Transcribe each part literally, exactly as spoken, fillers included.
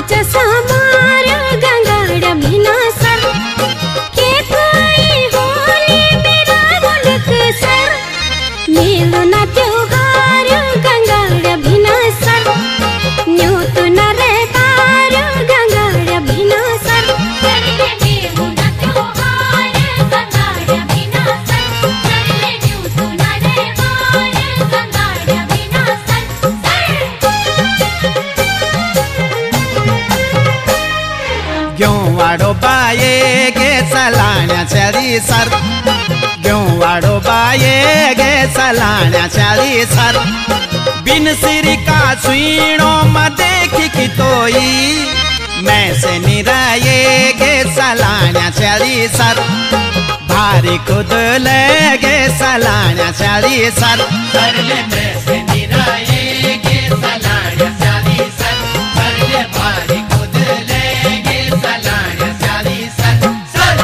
चसा मार गंगाड़ भिना सर के कोई होली मेरा मुल्क सर मेलो ना त्योहार गंगाड़ भिना सर न्यू तो न रे पार गंगाड़ भिना सर मेलो ना त्योहार गंगाड़ भिना सर न्यू तो न रे पार गंगाड़ भिना सर ग्यों वाड़ो बाये गे सलाण्या चली सर ग्यों वाड़ो बाये गे सलाण्या चली सर बिन सिरी का सुईणो म देखी की तोई मैं से निराये गे सलाण्या चली सर भारी खुद ले गे सलाण्या चली सर सरले मैं से निराये गे सलाण्या चली सर सरले भारी खुद ले गे सलाण्या चली सर सर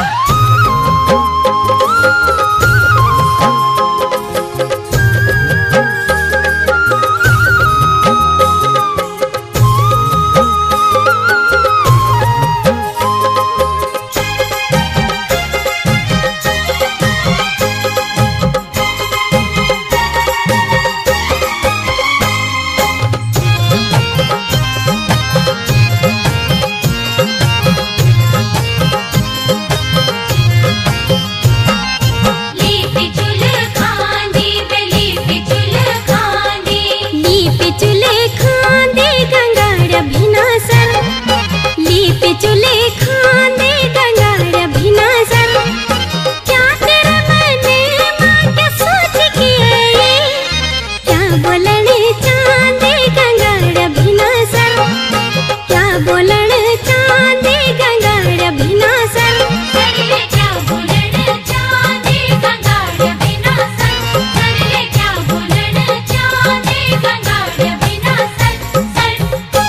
लीपी चुल खांदी बे लीपी चुल खांदी लीपी चुल खांदी गंगाड़ भिना सर लीपी चुल खांदी गंगाड़ भिना सर क्या तेरे मने मां क्या सोच के आई क्या बोलने चांदी गंगाड़ भिना सर क्या बोलने चांदी गंगाड़ भिना सर सरले क्या बोलने चांदी गंगाड़ भिना सर सरले क्या बोलने चांदी गंगाड़ भिना सर सर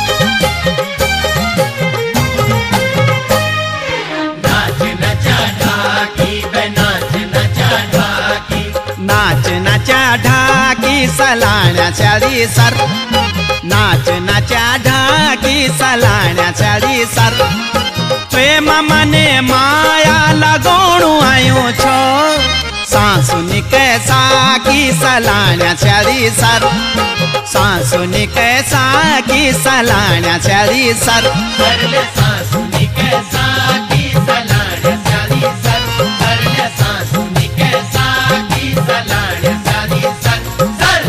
नाच नचा ढाकी बे नाच नचा ढाकी नाच नचा ढाकी सलाण्या चली सर नाच नचा ढाकी सलाण्या चली सर प्रेम मने माया लगोणु आयो छो सांसुनी कैसा की सलाण्या चली सर सांसुनी कैसा की सलाण्या चली सर सरले सांसुनी कैसा की सलाण्या चली सर सरले सांसुनी कैसा की सलाण्या चली सर सर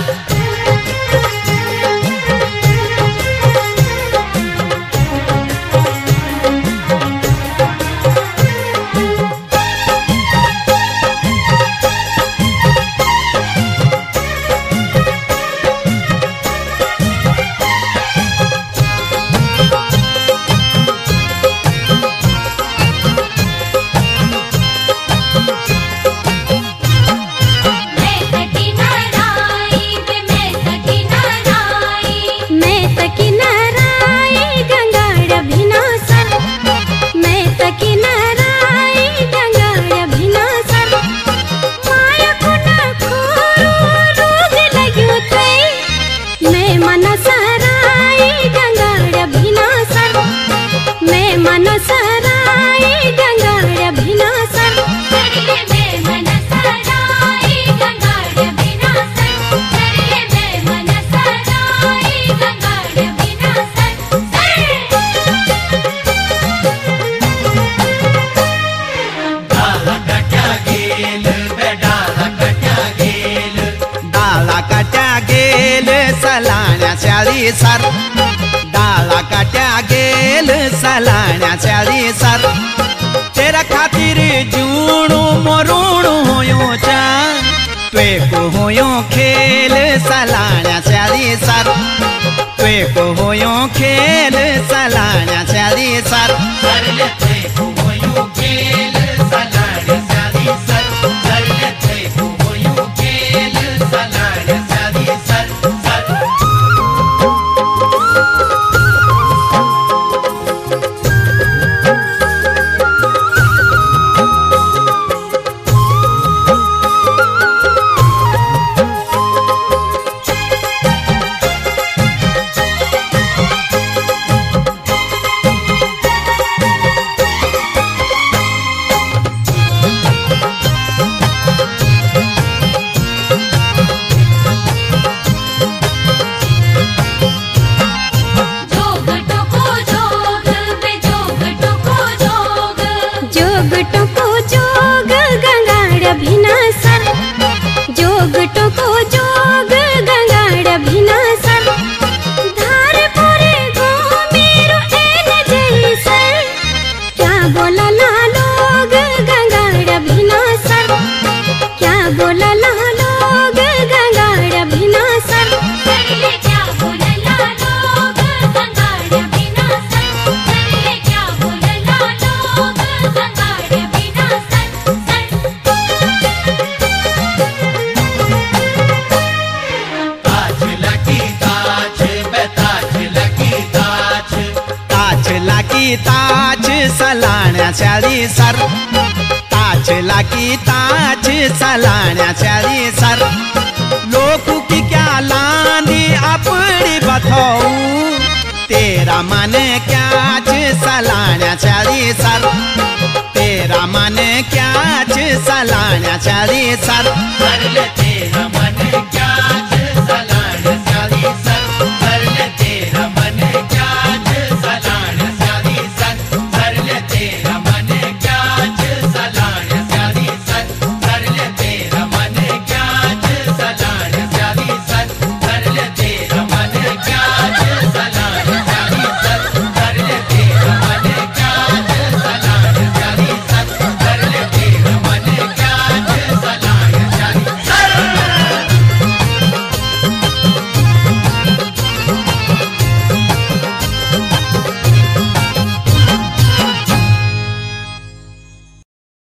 मैं तकी नाराई बे मैं तकी नाराई मैं तकी नाराई गंगाड़ भिना सर मैं तकी नाराई गंगाड़ भिना सर माया को ना खोरो रोग लग्यो थे मैं मन सराई गंगाड़ भिना सर मैं मन सराई गंगाड़ भिना सर सरले मैं मन सराई गंगाड़ भिना सर सरले मैं मन सराई गंगाड़ भिना सर डाला कट्या गेल बे डाला कट्या गेल डाला काट्या गेल सलाण्या चली सर डाला काट्या गेल सलाण्या चली सर तेरा खातिर जूणू मोरूणू होयो चा त्वे को होयो खेल सलाण्या चली सर त्वे को होयो खेल सलाण्या चली सर सरले थे होयो खेल सलाण्या चली सर सरले थे होयो खेल सलाण्या चली सर सर लागी ताज सलाण्याच्या सर ताज लागी ताज सलाण्याच्या सर लोक की क्या लांदी अपनी बथाऊ तेरा मन क्याच सलाण्याच्या सर तेरा मन क्याच सलाण्याच्या सर सरले तेरा मन क्या सलाड सारी सर